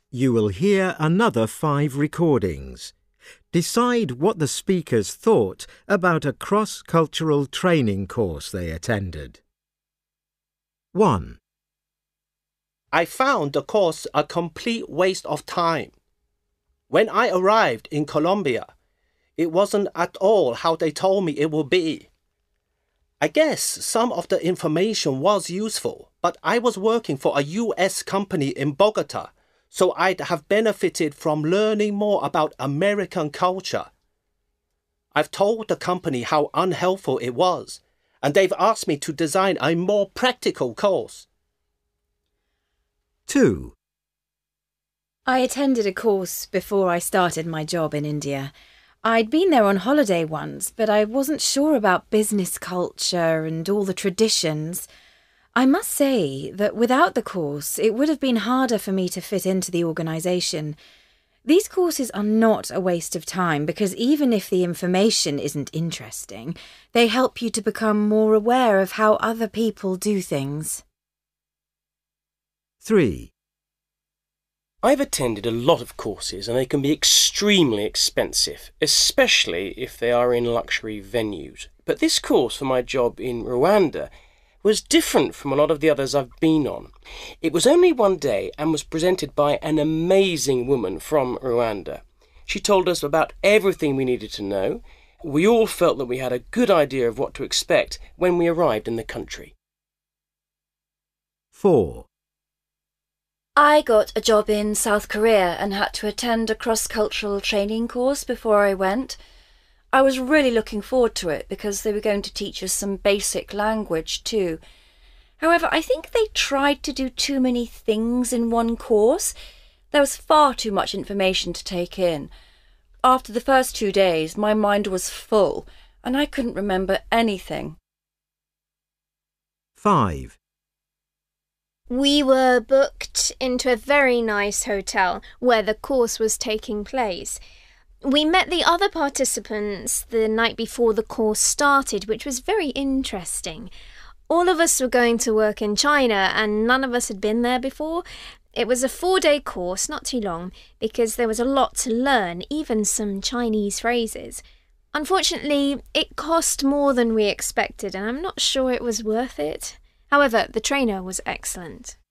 You will hear another 5 recordings. Decide what the speakers thought about a cross-cultural training course they attended. 1. I found the course a complete waste of time. When I arrived in Colombia, it wasn't at all how they told me it would be. I guess some of the information was useful, but I was working for a US company in Bogota, so I'd have benefited from learning more about American culture. I've told the company how unhelpful it was, and they've asked me to design a more practical course. 2. I attended a course before I started my job in India. I'd been there on holiday once, but I wasn't sure about business culture and all the traditions. I must say that without the course, it would have been harder for me to fit into the organisation. These courses are not a waste of time because even if the information isn't interesting, they help you to become more aware of how other people do things. 3. I've attended a lot of courses and they can be extremely expensive, especially if they are in luxury venues. But this course for my job in Rwanda was different from a lot of the others I've been on. It was only one day and was presented by an amazing woman from Rwanda. She told us about everything we needed to know. We all felt that we had a good idea of what to expect when we arrived in the country. 4. I got a job in South Korea and had to attend a cross-cultural training course before I went. I was really looking forward to it because they were going to teach us some basic language too. However, I think they tried to do too many things in one course. There was far too much information to take in. After the first 2 days, my mind was full and I couldn't remember anything. 5. We were booked into a very nice hotel where the course was taking place. We met the other participants the night before the course started, which was very interesting. All of us were going to work in China and none of us had been there before. It was a 4-day course, not too long, because there was a lot to learn, even some Chinese phrases. Unfortunately, it cost more than we expected and I'm not sure it was worth it. However, the trainer was excellent.